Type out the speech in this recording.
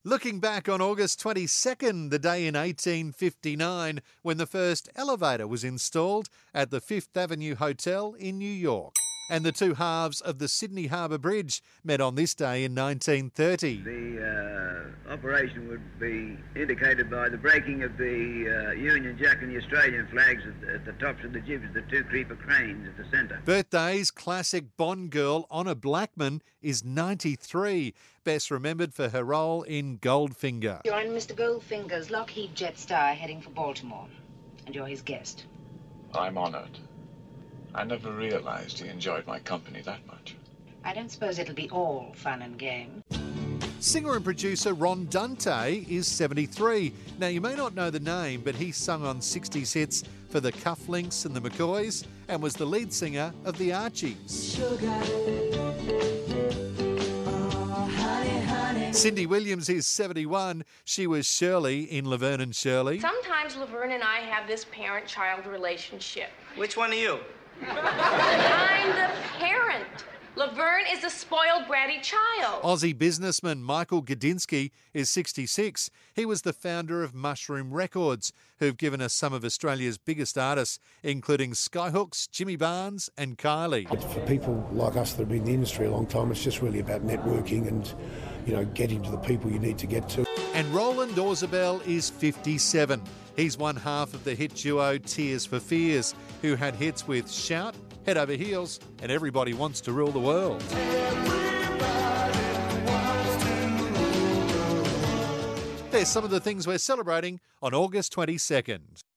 Looking back on August 22nd, the day in 1859 when the first elevator was installed at the Fifth Avenue Hotel in New York. And the two halves of the Sydney Harbour Bridge met on this day in 1930. The operation would be indicated by the breaking of the Union Jack and the Australian flags at the tops of the jibs, the two creeper cranes at the centre. Birthdays, classic Bond girl Honor Blackman is 93, best remembered for her role in Goldfinger. You're in Mr. Goldfinger's Lockheed Jetstar heading for Baltimore, and you're his guest. I'm honoured. I never realised he enjoyed my company that much. I don't suppose it'll be all fun and games. Singer and producer Ron Dante is 73. Now, you may not know the name, but he sung on 60s hits for the Cufflinks and the McCoys and was the lead singer of the Archies. Cindy Williams is 71. She was Shirley in Laverne and Shirley. Sometimes Laverne and I have this parent-child relationship. Which one are you? I'm the parent. Laverne is a spoiled, bratty child. Aussie businessman Michael Gudinski is 66. He was the founder of Mushroom Records, who've given us some of Australia's biggest artists, including Skyhooks, Jimmy Barnes and Kylie. For people like us that have been in the industry a long time, it's just really about networking and, getting to the people you need to get to. And Roland Orzabal is 57. He's one half of the hit duo Tears for Fears, who had hits with Shout, Head Over Heels, and Everybody Wants to Rule the World. There's some of the things we're celebrating on August 22nd.